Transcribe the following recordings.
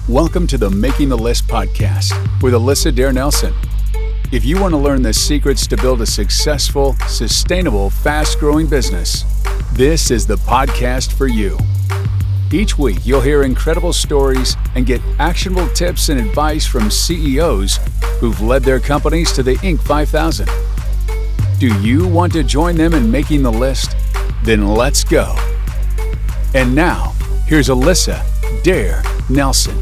Welcome to the Making the List podcast with Alyssa Dare Nelson. If you want to learn the secrets to build a successful, sustainable, fast-growing business, this is the podcast for you. Each week, you'll hear incredible stories and get actionable tips and advice from CEOs who've led their companies to the Inc. 5000. Do you want to join them in making the list? Then let's go. And now, here's Alyssa Dare Nelson.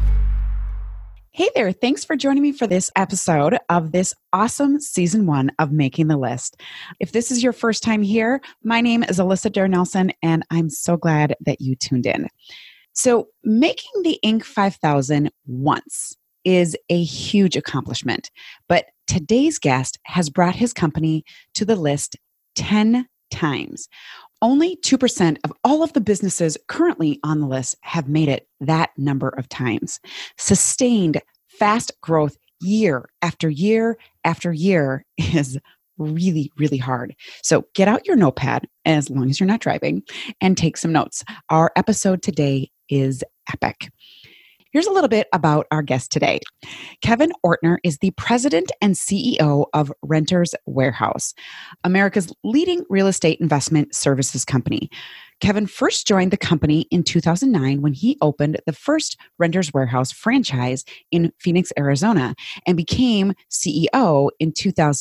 Hey there, thanks for joining me for this episode of this awesome season 1 of Making the List. If this is your first time here, my name is Alyssa Dare Nelson, and I'm so glad that you tuned in. So making the Inc. 5000 once is a huge accomplishment, but today's guest has brought his company to the list 10 times. Only 2% of all of the businesses currently on the list have made it that number of times. Sustained fast growth year after year after year is really, really hard. So get out your notepad, as long as you're not driving, and take some notes. Our episode today is epic. Here's a little bit about our guest today. Kevin Ortner is the president and CEO of Renters Warehouse, America's leading real estate investment services company. Kevin first joined the company in 2009 when he opened the first Renters Warehouse franchise in Phoenix, Arizona, and became CEO in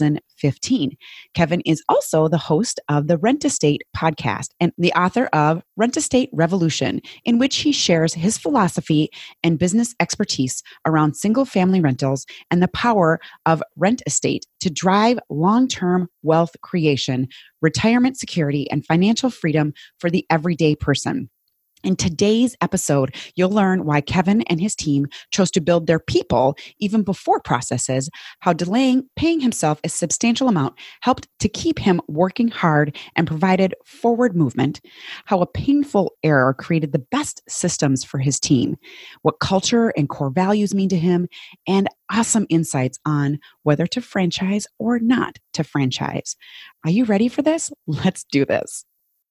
2015. Kevin is also the host of the Rent Estate podcast and the author of Rent Estate Revolution, in which he shares his philosophy and business expertise around single-family rentals and the power of rent estate to drive long-term wealth creation, retirement security, and financial freedom for the everyday person. In today's episode, you'll learn why Kevin and his team chose to build their people even before processes, how delaying paying himself a substantial amount helped to keep him working hard and provided forward movement, how a painful error created the best systems for his team, what culture and core values mean to him, and awesome insights on whether to franchise or not to franchise. Are you ready for this? Let's do this.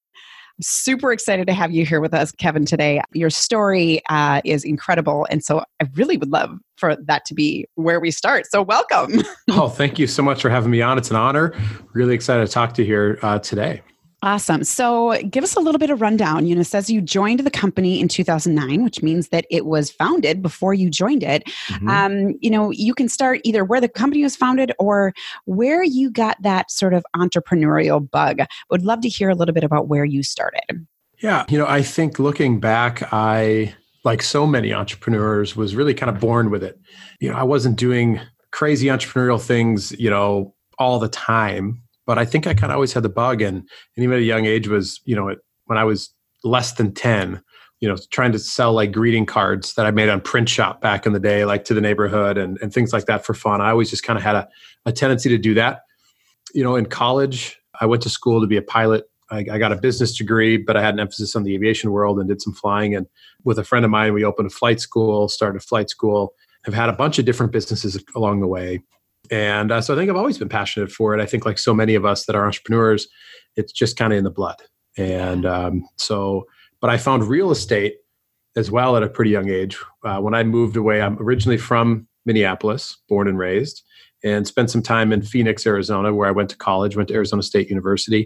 Super excited to have you here with us, Kevin, today. Your story is incredible. And so I really would love for that to be where we start. So welcome. Oh, thank you so much for having me on. It's an honor. Really excited to talk to you here today. Awesome. So give us a little bit of rundown. It says you joined the company in 2009, which means that it was founded before you joined it. Mm-hmm. You can start either where the company was founded or where you got that sort of entrepreneurial bug. Would love to hear a little bit about where you started. Yeah. I think looking back, I, like so many entrepreneurs, was really kind of born with it. I wasn't doing crazy entrepreneurial things, all the time. But I think I kind of always had the bug, and even at a young age was, when I was less than 10, trying to sell like greeting cards that I made on Print Shop back in the day, like to the neighborhood and things like that for fun. I always just kind of had a tendency to do that. In college, I went to school to be a pilot. I got a business degree, but I had an emphasis on the aviation world and did some flying. And with a friend of mine, we opened a flight school, started a flight school. I've had a bunch of different businesses along the way. And so I think I've always been passionate for it. I think like so many of us that are entrepreneurs, it's just kind of in the blood. And but I found real estate as well at a pretty young age. When I moved away, I'm originally from Minneapolis, born and raised, and spent some time in Phoenix, Arizona, where I went to college, went to Arizona State University.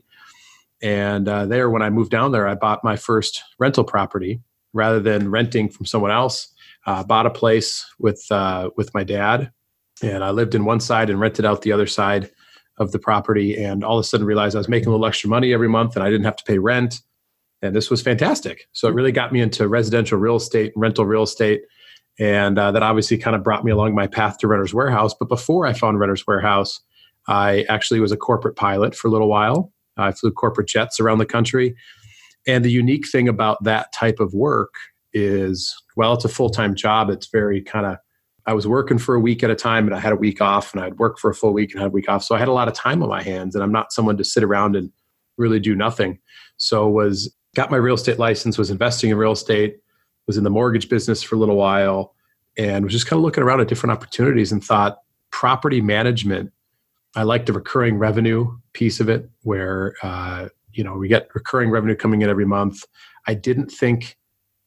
And there, when I moved down there, I bought my first rental property rather than renting from someone else. Bought a place with my dad. And I lived in one side and rented out the other side of the property. And all of a sudden realized I was making a little extra money every month and I didn't have to pay rent. And this was fantastic. So it really got me into residential real estate, rental real estate. And that obviously kind of brought me along my path to Renters Warehouse. But before I found Renters Warehouse, I actually was a corporate pilot for a little while. I flew corporate jets around the country. And the unique thing about that type of work is, well, it's a full-time job. It's very kind of, I was working for a week at a time and I had a week off, and I'd work for a full week and had a week off. So I had a lot of time on my hands, and I'm not someone to sit around and really do nothing. So got my real estate license, was investing in real estate, was in the mortgage business for a little while, and was just kind of looking around at different opportunities and thought property management, I like the recurring revenue piece of it where, we get recurring revenue coming in every month. I didn't think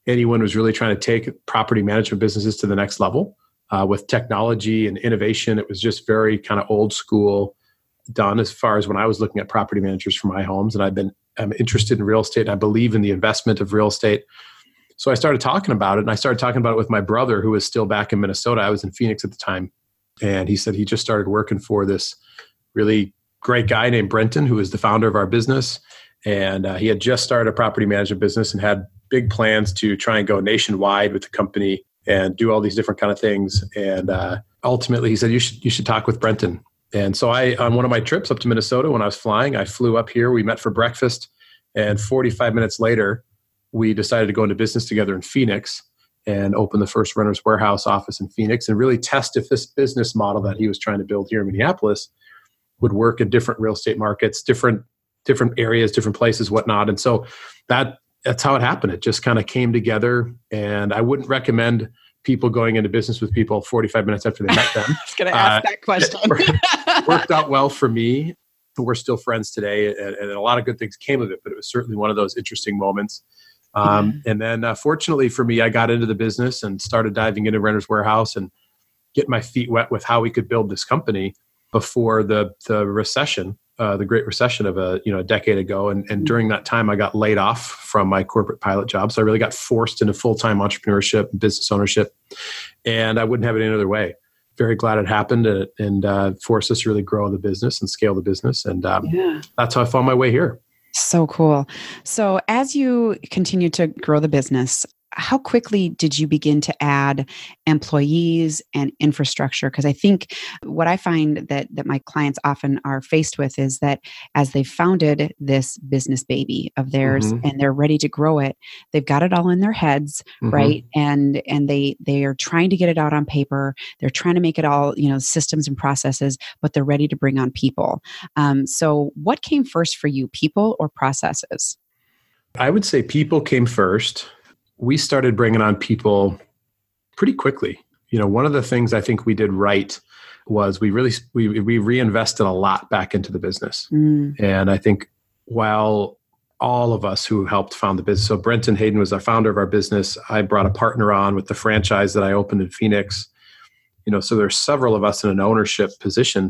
anyone who's really trying to take property management businesses to the next level with technology and innovation. It was just very kind of old school done as far as when I was looking at property managers for my homes. And I'm interested in real estate, and I believe in the investment of real estate. So I started talking about it, and I started talking about it with my brother, who was still back in Minnesota. I was in Phoenix at the time. And he said he just started working for this really great guy named Brenton, who is the founder of our business. And he had just started a property management business and had big plans to try and go nationwide with the company and do all these different kind of things. And ultimately, he said, you should talk with Brenton. And so on one of my trips up to Minnesota, when I was flying, I flew up here. We met for breakfast. And 45 minutes later, we decided to go into business together in Phoenix and open the first Renters Warehouse office in Phoenix and really test if this business model that he was trying to build here in Minneapolis would work in different real estate markets, different areas, different places, whatnot. And so that's how it happened. It just kind of came together. And I wouldn't recommend people going into business with people 45 minutes after they met them. I was going to ask that question. Worked out well for me. We're still friends today, and a lot of good things came of it, but it was certainly one of those interesting moments. And then fortunately for me, I got into the business and started diving into Renters Warehouse and getting my feet wet with how we could build this company before the recession, the Great Recession of a decade ago. And during that time, I got laid off from my corporate pilot job. So I really got forced into full-time entrepreneurship and business ownership. And I wouldn't have it any other way. Very glad it happened and forced us to really grow the business and scale the business. And that's how I found my way here. So cool. So as you continue to grow the business, how quickly did you begin to add employees and infrastructure? Because I think what I find that my clients often are faced with is that as they've founded this business baby of theirs and they're ready to grow it, they've got it all in their heads, right? And they are trying to get it out on paper. They're trying to make it all, systems and processes, but they're ready to bring on people. So what came first for you, people or processes? I would say people came first. We started bringing on people pretty quickly. One of the things I think we did right was we reinvested a lot back into the business. And I think while all of us who helped found the business, so Brenton Hayden was our founder of our business. I brought a partner on with the franchise that I opened in Phoenix. So there's several of us in an ownership position.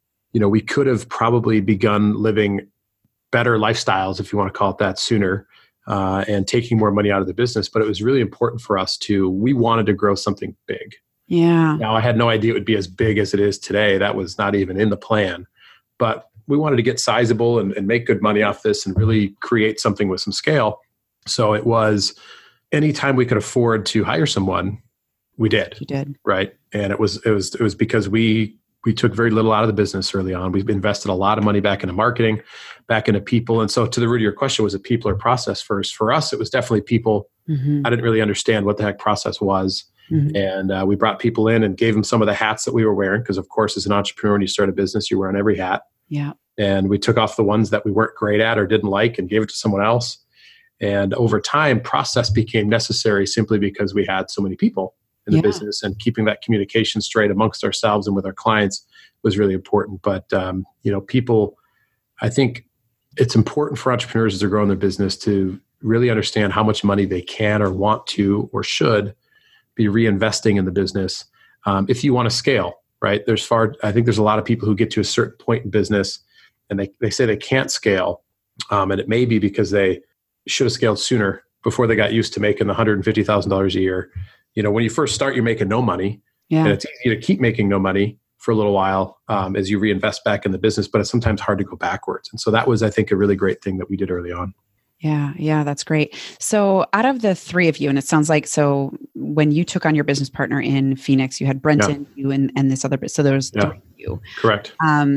We could have probably begun living better lifestyles, if you want to call it that, sooner. And taking more money out of the business. But it was really important for us we wanted to grow something big. Yeah. Now, I had no idea it would be as big as it is today. That was not even in the plan. But we wanted to get sizable and make good money off this and really create something with some scale. So it was anytime we could afford to hire someone, we did. You did. Right. And it was because we took very little out of the business early on. We've invested a lot of money back into marketing, back into people. And so to the root of your question, was it people or process first? For us, it was definitely people. I didn't really understand what the heck process was. And we brought people in and gave them some of the hats that we were wearing. Because of course, as an entrepreneur, when you start a business, you're wearing every hat. Yeah. And we took off the ones that we weren't great at or didn't like and gave it to someone else. And over time, process became necessary simply because we had so many people in the business, and keeping that communication straight amongst ourselves and with our clients was really important. But, people, I think it's important for entrepreneurs as they're growing their business to really understand how much money they can or want to or should be reinvesting in the business. If you want to scale, right? I think there's a lot of people who get to a certain point in business and they say they can't scale. And it may be because they should have scaled sooner before they got used to making $150,000 a year. When you first start, you're making no money, and it's easy to keep making no money for a little while as you reinvest back in the business, but it's sometimes hard to go backwards. And so that was, I think, a really great thing that we did early on. Yeah, that's great. So out of the three of you, and it sounds like, so when you took on your business partner in Phoenix, you had Brenton, you and this other, so there was three of you. Correct.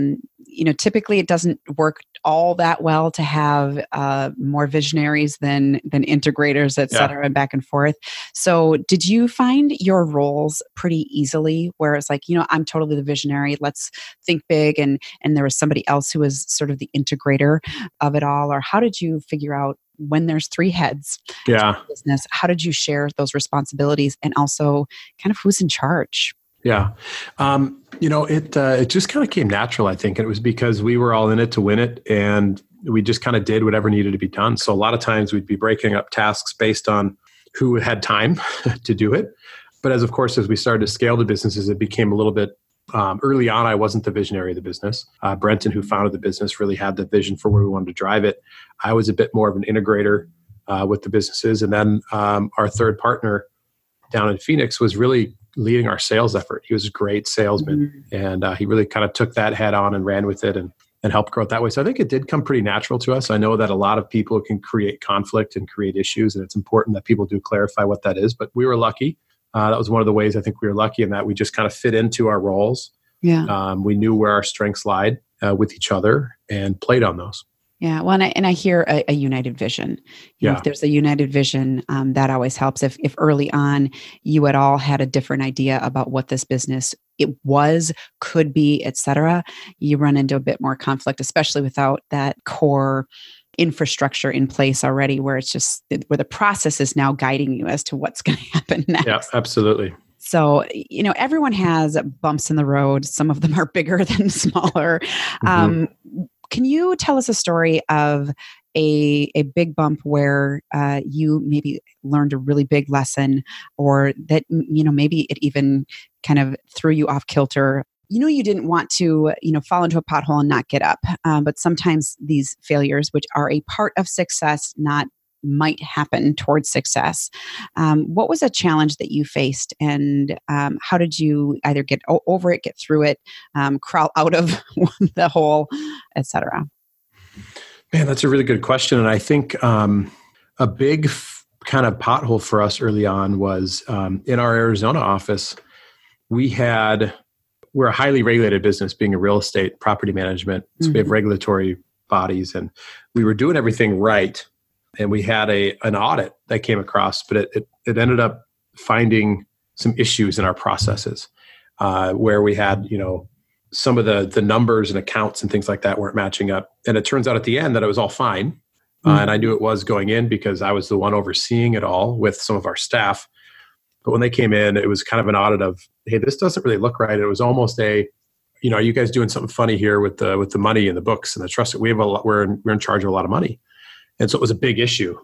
Typically it doesn't work all that well to have more visionaries than integrators, et cetera, and back and forth. So did you find your roles pretty easily where it's like, I'm totally the visionary, let's think big, and there was somebody else who was sort of the integrator of it all? Or how did you figure out when there's three heads to the business, how did you share those responsibilities, and also kind of who's in charge? Yeah. It just kind of came natural, I think. And it was because we were all in it to win it. And we just kind of did whatever needed to be done. So a lot of times we'd be breaking up tasks based on who had time to do it. But as we started to scale the businesses, it became a little bit early on. I wasn't the visionary of the business. Brenton, who founded the business, really had the vision for where we wanted to drive it. I was a bit more of an integrator with the businesses. And then our third partner down in Phoenix was really leading our sales effort. He was a great salesman. And he really kind of took that head on and ran with it and helped grow it that way. So I think it did come pretty natural to us. I know that a lot of people can create conflict and create issues, and it's important that people do clarify what that is. But we were lucky. That was one of the ways I think we were lucky in that we just kind of fit into our roles. Yeah. We knew where our strengths lied with each other and played on those. Yeah. Well, and I hear a united vision. You know, if there's a united vision, that always helps. If early on you at all had a different idea about what this business it was, could be, et cetera, you run into a bit more conflict, especially without that core infrastructure in place already, where it's just where the process is now guiding you as to what's going to happen next. Yeah, absolutely. So, you know, everyone has bumps in the road. Some of them are bigger than smaller. Can you tell us a story of a big bump where you maybe learned a really big lesson, or that, you know, maybe it even kind of threw you off kilter? You know, you didn't want to, you know, fall into a pothole and not get up. But sometimes these failures, which are a part of success, might happen towards success. What was a challenge that you faced, and how did you either get over it, get through it, crawl out of the hole, et cetera? Man, that's a really good question. And I think a big kind of pothole for us early on was in our Arizona office. We're a highly regulated business, being a real estate property management. So we have regulatory bodies, and we were doing everything right. And we had an audit that came across, but it ended up finding some issues in our processes where we had, you know, some of the numbers and accounts and things like that weren't matching up. And it turns out at the end that it was all fine. And I knew it was going in because I was the one overseeing it all with some of our staff. But when they came in, it was kind of an audit of, hey, this doesn't really look right. It was almost are you guys doing something funny here with the money and the books and the trust? We're in charge of a lot of money. And so it was a big issue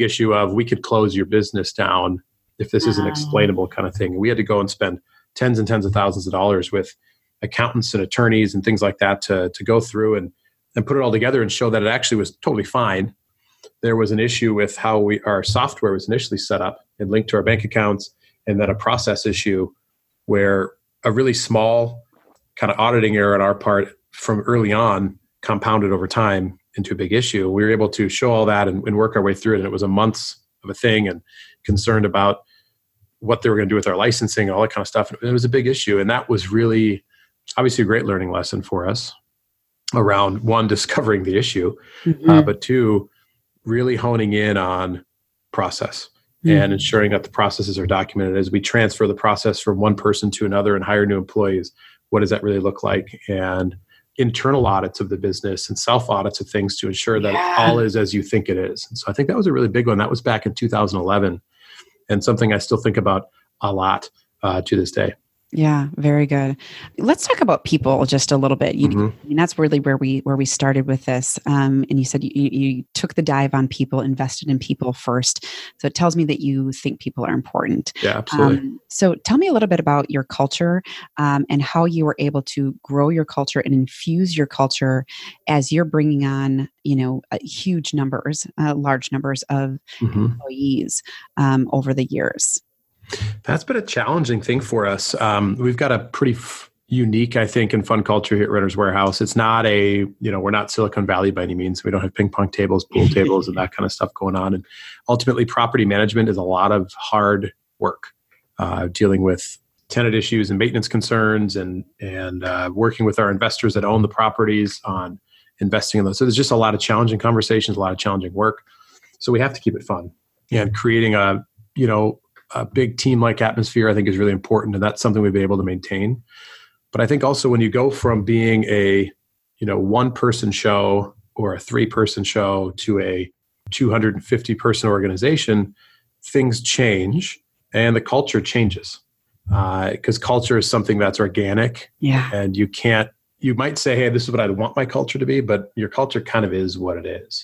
of we could close your business down if this isn't explainable kind of thing. We had to go and spend tens and tens of thousands of dollars with accountants and attorneys and things like that to go through and put it all together and show that it actually was totally fine. There was an issue with how our software was initially set up and linked to our bank accounts, and then a process issue where a really small kind of auditing error on our part from early on compounded over time into a big issue. We were able to show all that and work our way through it. And it was a months of a thing, and concerned about what they were going to do with our licensing and all that kind of stuff. And it was a big issue. And that was really obviously a great learning lesson for us around, one, discovering the issue, but two, really honing in on process and ensuring that the processes are documented. As we transfer the process from one person to another and hire new employees, what does that really look like? And internal audits of the business and self audits of things to ensure that all is as you think it is. And so I think that was a really big one. That was back in 2011, and something I still think about a lot to this day. Yeah, very good. Let's talk about people just a little bit. I mean, that's really where we started with this. And you said you took the dive on people, invested in people first. So it tells me that you think people are important. Yeah, absolutely. So tell me a little bit about your culture and how you were able to grow your culture and infuse your culture as you're bringing on, huge numbers, large numbers of employees over the years. That's been a challenging thing for us. We've got a pretty unique, I think, and fun culture here at Renters Warehouse. It's not we're not Silicon Valley by any means. We don't have ping pong tables, pool tables, and that kind of stuff going on. And ultimately, property management is a lot of hard work, dealing with tenant issues and maintenance concerns, and working with our investors that own the properties on investing in those. So there's just a lot of challenging conversations, a lot of challenging work. So we have to keep it fun, and creating a big team-like atmosphere, I think, is really important, and that's something we've been able to maintain. But I think also when you go from being a one-person show or a three-person show to a 250-person organization, things change and the culture changes, because culture is something that's organic. Yeah. And you might say, hey, this is what I want my culture to be, but your culture kind of is what it is.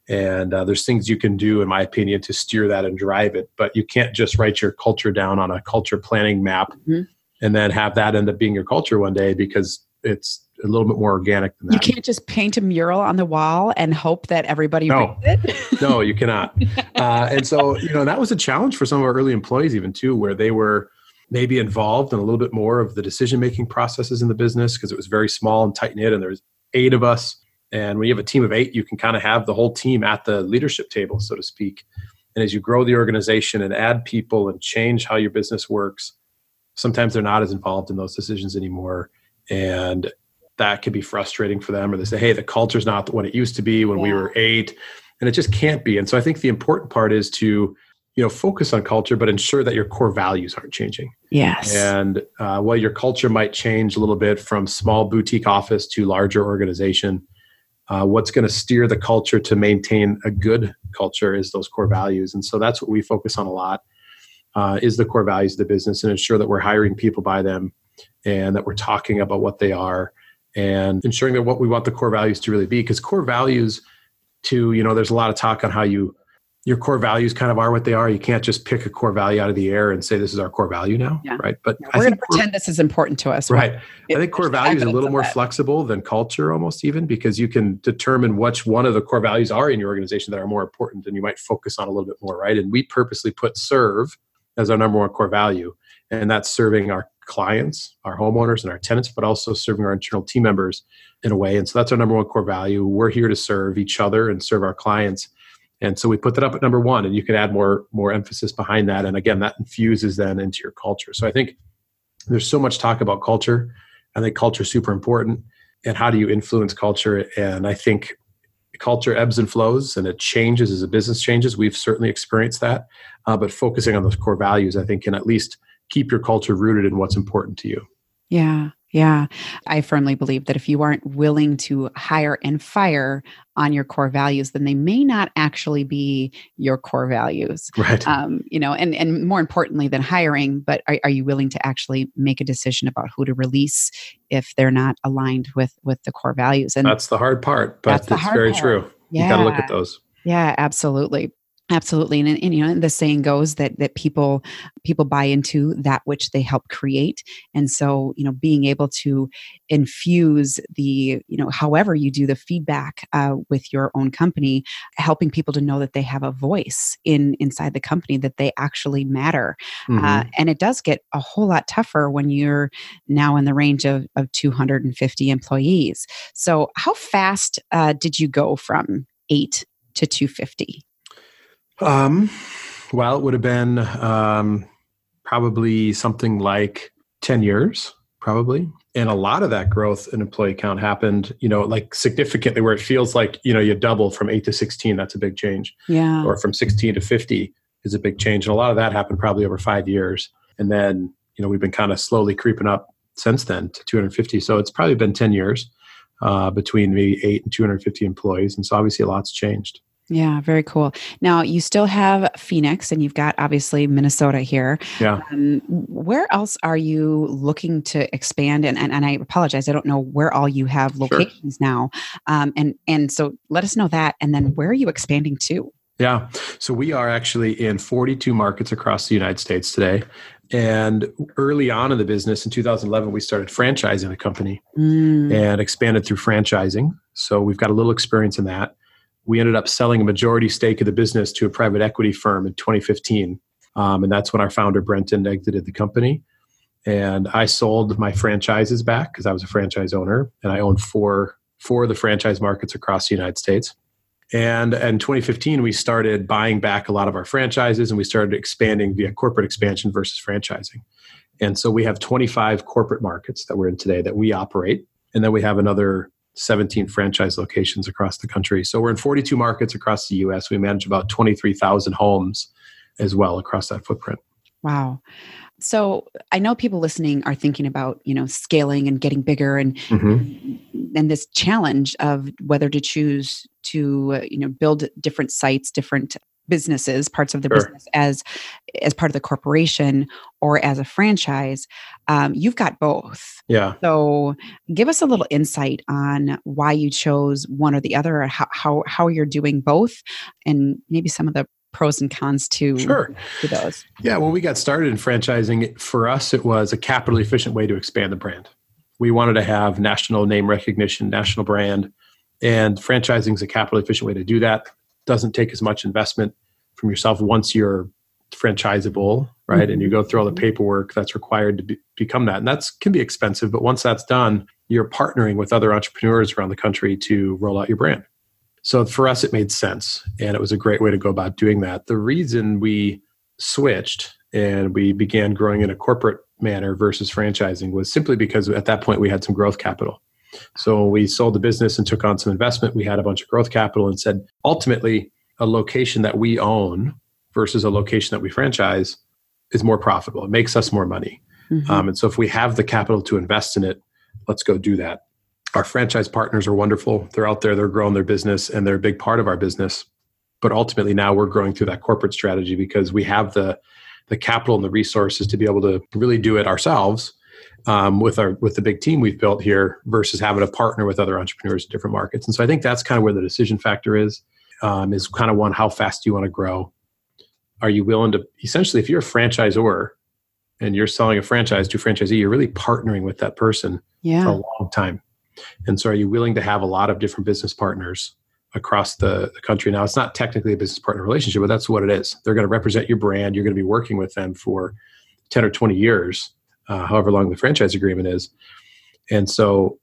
And there's things you can do, in my opinion, to steer that and drive it. But you can't just write your culture down on a culture planning map and then have that end up being your culture one day, because it's a little bit more organic than that. You can't just paint a mural on the wall and hope that everybody reads it. No, you cannot. And so, that was a challenge for some of our early employees even too, where they were maybe involved in a little bit more of the decision-making processes in the business, because it was very small and tight-knit, and there was 8 of us. And when you have a team of 8, you can kind of have the whole team at the leadership table, so to speak. And as you grow the organization and add people and change how your business works, sometimes they're not as involved in those decisions anymore. And that can be frustrating for them, or they say, hey, the culture's not what it used to be when we were 8, and it just can't be. And so I think the important part is to, focus on culture, but ensure that your core values aren't changing. Yes. And while your culture might change a little bit from small boutique office to larger organization, what's going to steer the culture to maintain a good culture is those core values. And so that's what we focus on a lot, is the core values of the business, and ensure that we're hiring people by them and that we're talking about what they are, and ensuring that what we want the core values to really be. Because core values there's a lot of talk on how your core values kind of are what they are. You can't just pick a core value out of the air and say, this is our core value now, right? But we're going to pretend this is important to us. Right. I think core value is a little more flexible than culture almost, even, because you can determine which one of the core values are in your organization that are more important, and you might focus on a little bit more, right? And we purposely put serve as our number one core value. And that's serving our clients, our homeowners, and our tenants, but also serving our internal team members in a way. And so that's our number one core value. We're here to serve each other and serve our clients. And so we put that up at number one, and you can add more emphasis behind that. And again, that infuses then into your culture. So I think there's so much talk about culture. I think culture is super important. And how do you influence culture? And I think culture ebbs and flows, and it changes as a business changes. We've certainly experienced that. But focusing on those core values, I think, can at least keep your culture rooted in what's important to you. Yeah. Yeah. I firmly believe that if you aren't willing to hire and fire on your core values, then they may not actually be your core values. Right. And more importantly than hiring, but are you willing to actually make a decision about who to release if they're not aligned with the core values? And that's the hard part, but it's very true. Yeah. You got to look at those. Yeah, absolutely. Absolutely. And the saying goes that people buy into that which they help create. And so, being able to infuse the, however you do the feedback with your own company, helping people to know that they have a voice inside the company, that they actually matter. Mm-hmm. And it does get a whole lot tougher when you're now in the range of 250 employees. So how fast did you go from 8 to 250? Well, it would have been probably something like 10 years, probably. And a lot of that growth in employee count happened, like significantly, where it feels like, you double from 8 to 16. That's a big change. Yeah. Or from 16 to 50 is a big change. And a lot of that happened probably over 5 years. And then, we've been kind of slowly creeping up since then to 250. So it's probably been 10 years between maybe 8 and 250 employees. And so obviously a lot's changed. Yeah, very cool. Now, you still have Phoenix, and you've got obviously Minnesota here. Yeah. Where else are you looking to expand? And I apologize, I don't know where all you have locations now. And so let us know that. And then where are you expanding to? Yeah. So we are actually in 42 markets across the United States today. And early on in the business, in 2011, we started franchising the company and expanded through franchising. So we've got a little experience in that. We ended up selling a majority stake of the business to a private equity firm in 2015. And that's when our founder, Brenton, exited the company. And I sold my franchises back because I was a franchise owner, and I owned four of the franchise markets across the United States. And in 2015, we started buying back a lot of our franchises, and we started expanding via corporate expansion versus franchising. And so we have 25 corporate markets that we're in today that we operate. And then we have another 17 franchise locations across the country. So we're in 42 markets across the U.S. We manage about 23,000 homes as well across that footprint. Wow. So I know people listening are thinking about, scaling and getting bigger and this challenge of whether to choose to, build different sites, different businesses, parts of the Sure. business as part of the corporation or as a franchise. You've got both. Yeah. So give us a little insight on why you chose one or the other, or how you're doing both, and maybe some of the pros and cons to those. Yeah. When we got started in franchising, for us, it was a capital efficient way to expand the brand. We wanted to have national name recognition, national brand, and franchising is a capital efficient way to do that. Doesn't take as much investment from yourself once you're franchisable, right? Mm-hmm. And you go through all the paperwork that's required to become that. And that can be expensive, but once that's done, you're partnering with other entrepreneurs around the country to roll out your brand. So for us, it made sense. And it was a great way to go about doing that. The reason we switched and we began growing in a corporate manner versus franchising was simply because at that point we had some growth capital. So when we sold the business and took on some investment, we had a bunch of growth capital and said, ultimately, a location that we own versus a location that we franchise is more profitable. It makes us more money. Mm-hmm. And so if we have the capital to invest in it, let's go do that. Our franchise partners are wonderful. They're out there, they're growing their business, and they're a big part of our business. But ultimately now we're growing through that corporate strategy because we have the capital and the resources to be able to really do it ourselves. With the big team we've built here versus having to partner with other entrepreneurs in different markets. And so I think that's kind of where the decision factor is kind of one, how fast do you want to grow? Are you willing to, essentially, if you're a franchisor and you're selling a franchise to a franchisee, you're really partnering with that person for a long time. And so are you willing to have a lot of different business partners across the country? Now, it's not technically a business partner relationship, but that's what it is. They're going to represent your brand. You're going to be working with them for 10 or 20 years. However long the franchise agreement is. And so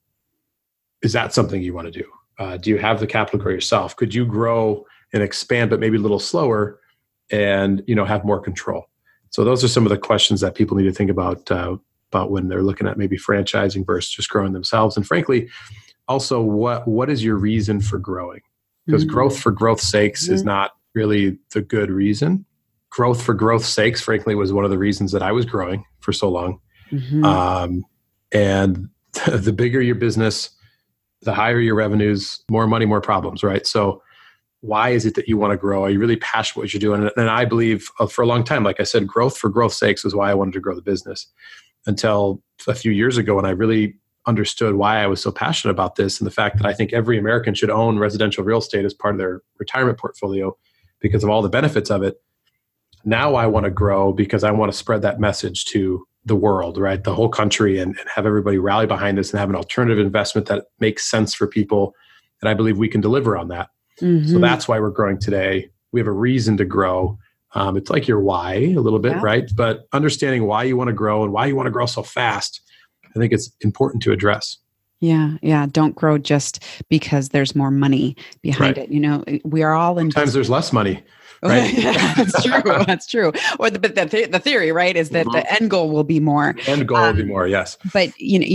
is that something you want to do? Do you have the capital to grow yourself? Could you grow and expand, but maybe a little slower and, have more control? So those are some of the questions that people need to think about when they're looking at maybe franchising versus just growing themselves. And frankly, also what is your reason for growing? Because growth for growth's sakes is not really the good reason. Growth for growth's sakes, frankly, was one of the reasons that I was growing for so long. Mm-hmm. And the bigger your business, the higher your revenues, more money, more problems, right? So why is it that you want to grow? Are you really passionate what you're doing? And I believe for a long time, like I said, growth for growth's sakes is why I wanted to grow the business until a few years ago when I really understood why I was so passionate about this and the fact that I think every American should own residential real estate as part of their retirement portfolio because of all the benefits of it. Now I want to grow because I want to spread that message to the world, right? The whole country and have everybody rally behind us and have an alternative investment that makes sense for people. And I believe we can deliver on that. Mm-hmm. So that's why we're growing today. We have a reason to grow. It's like your why a little bit, right? But understanding why you want to grow and why you want to grow so fast, I think it's important to address. Yeah. Don't grow just because there's more money behind it. We are all in. Sometimes there's less money. Right. That's true. Or the theory, right, is that the end goal will be more. End goal will be more, yes. But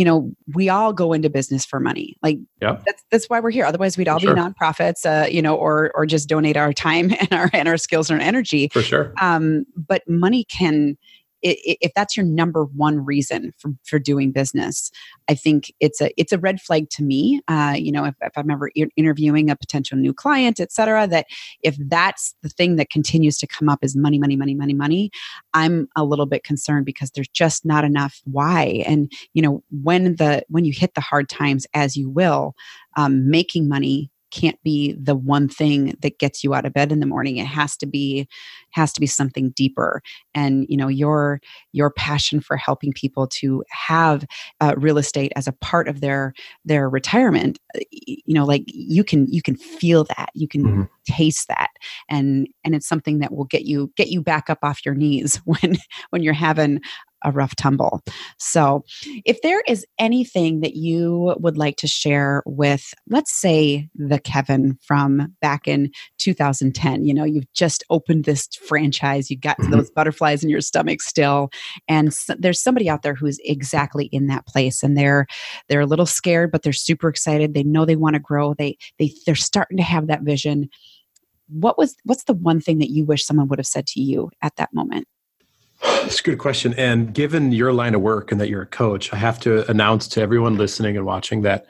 we all go into business for money. Like that's why we're here. Otherwise, we'd all be nonprofits, or just donate our time and our skills and our energy. For sure. But money can. If that's your number one reason for doing business, I think it's a red flag to me. If I'm ever interviewing a potential new client, et cetera, that if that's the thing that continues to come up is money, I'm a little bit concerned because there's just not enough why. And, when you hit the hard times, as you will, making money can't be the one thing that gets you out of bed in the morning. It has to be something deeper. And, your passion for helping people to have real estate as a part of their retirement, like you can feel that, you can taste that. And it's something that will get you back up off your knees when you're having a rough tumble. So if there is anything that you would like to share with, let's say, the Kevin from back in 2010, you've just opened this franchise, you got those butterflies in your stomach still, and there's somebody out there who's exactly in that place, and they're a little scared, but they're super excited. They know they want to grow. They're starting to have that vision. What's the one thing that you wish someone would have said to you at that moment? That's a good question. And given your line of work and that you're a coach, I have to announce to everyone listening and watching that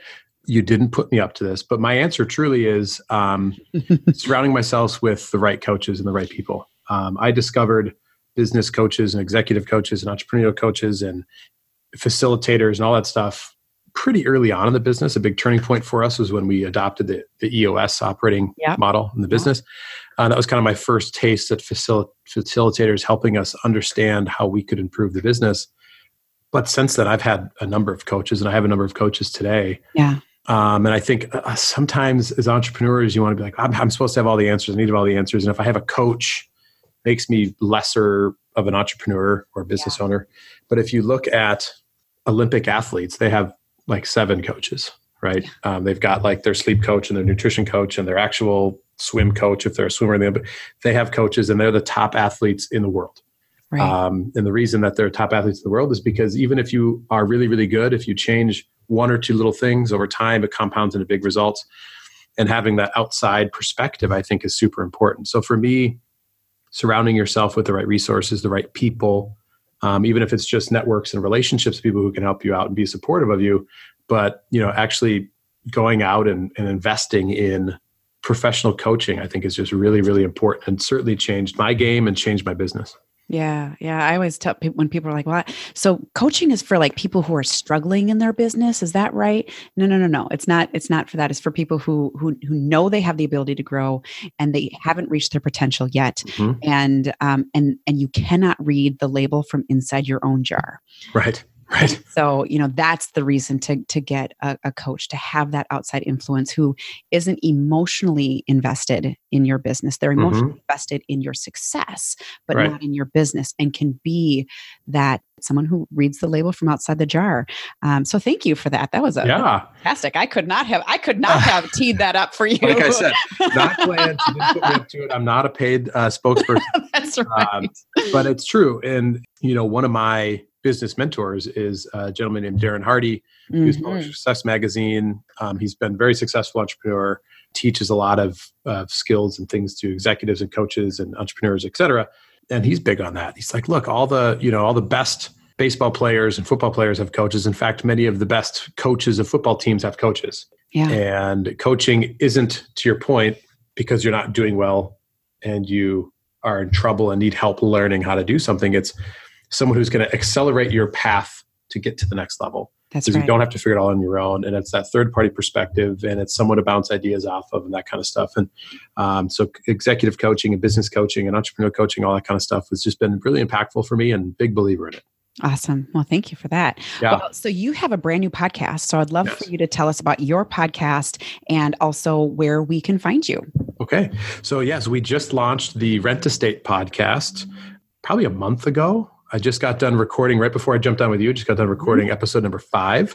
you didn't put me up to this, but my answer truly is surrounding myself with the right coaches and the right people. I discovered business coaches and executive coaches and entrepreneurial coaches and facilitators and all that stuff pretty early on in the business. A big turning point for us was when we adopted the EOS operating model in the business. That was kind of my first taste at facilitators helping us understand how we could improve the business. But since then, I've had a number of coaches, and I have a number of coaches today. Yeah. And I think sometimes as entrepreneurs, you want to be like, I'm supposed to have all the answers. I need all the answers. And if I have a coach, it makes me lesser of an entrepreneur or business owner. But if you look at Olympic athletes, they have like 7 coaches, right? They've got like their sleep coach and their nutrition coach and their actual swim coach, if they're a swimmer. They have coaches, and they're the top athletes in the world. Right. And the reason that they're top athletes in the world is because even if you are really, really good, if you change 1 or 2 little things over time, it compounds into big results. And having that outside perspective, I think, is super important. So for me, surrounding yourself with the right resources, the right people, even if it's just networks and relationships, people who can help you out and be supportive of you, but actually going out and investing in professional coaching, I think is just really, really important, and certainly changed my game and changed my business. Yeah. I always tell people when people are like, "Well, so coaching is for like people who are struggling in their business. Is that right?" No. It's not. It's not for that. It's for people who know they have the ability to grow and they haven't reached their potential yet. Mm-hmm. And you cannot read the label from inside your own jar. Right. So, that's the reason to get a coach, to have that outside influence who isn't emotionally invested in your business. They're emotionally invested in your success, but not in your business, and can be that someone who reads the label from outside the jar. So thank you for that. That was fantastic. I could not have teed that up for you. Like I said, not planned. You didn't put me up to it. I'm not a paid spokesperson. That's right. But it's true. And, one of my business mentors is a gentleman named Darren Hardy, who's published Success Magazine. He's been a very successful entrepreneur, teaches a lot of skills and things to executives and coaches and entrepreneurs, et cetera. And he's big on that. He's like, look, all the best baseball players and football players have coaches. In fact, many of the best coaches of football teams have coaches. Yeah. And coaching isn't, to your point, because you're not doing well and you are in trouble and need help learning how to do something. It's someone who's going to accelerate your path to get to the next level. That's right. You don't have to figure it all on your own. And it's that third-party perspective, and it's someone to bounce ideas off of and that kind of stuff. And so executive coaching and business coaching and entrepreneurial coaching, all that kind of stuff has just been really impactful for me, and big believer in it. Awesome. Well, thank you for that. Yeah. Well, so you have a brand new podcast. So I'd love for you to tell us about your podcast and also where we can find you. Okay. So yes, we just launched the Rent Estate podcast probably a month ago. I just got done recording right before I jumped on with you. Just got done recording episode number 5.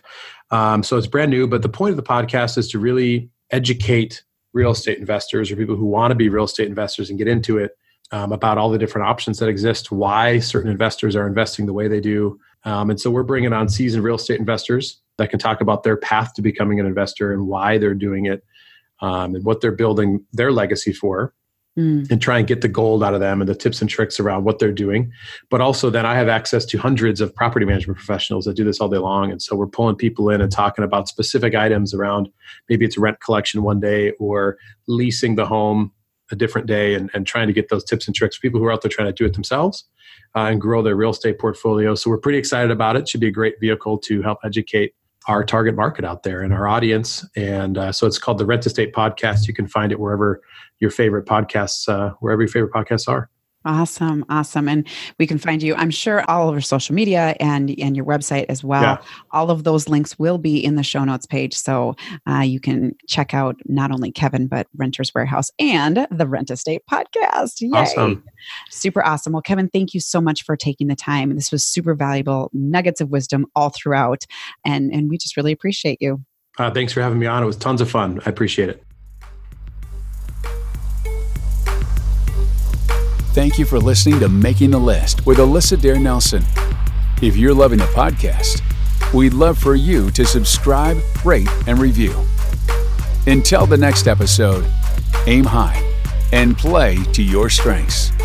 So it's brand new, but the point of the podcast is to really educate real estate investors or people who want to be real estate investors and get into it about all the different options that exist, why certain investors are investing the way they do. And so we're bringing on seasoned real estate investors that can talk about their path to becoming an investor and why they're doing it and what they're building their legacy for. And try and get the gold out of them and the tips and tricks around what they're doing. But also then I have access to hundreds of property management professionals that do this all day long. And so we're pulling people in and talking about specific items around, maybe it's rent collection one day or leasing the home a different day, and trying to get those tips and tricks for people who are out there trying to do it themselves and grow their real estate portfolio. So we're pretty excited about it. Should be a great vehicle to help educate our target market out there and our audience. And so it's called the Rent Estate Podcast. You can find it wherever your favorite podcasts are. Awesome. And we can find you, I'm sure, all over social media and your website as well. Yeah. All of those links will be in the show notes page. So you can check out not only Kevin, but Renters Warehouse and the Rent Estate Podcast. Yay. Awesome. Super awesome. Well, Kevin, thank you so much for taking the time. This was super valuable, nuggets of wisdom all throughout. And we just really appreciate you. Thanks for having me on. It was tons of fun. I appreciate it. Thank you for listening to Making the List with Alyssa Dare Nelson. If you're loving the podcast, we'd love for you to subscribe, rate, and review. Until the next episode, aim high and play to your strengths.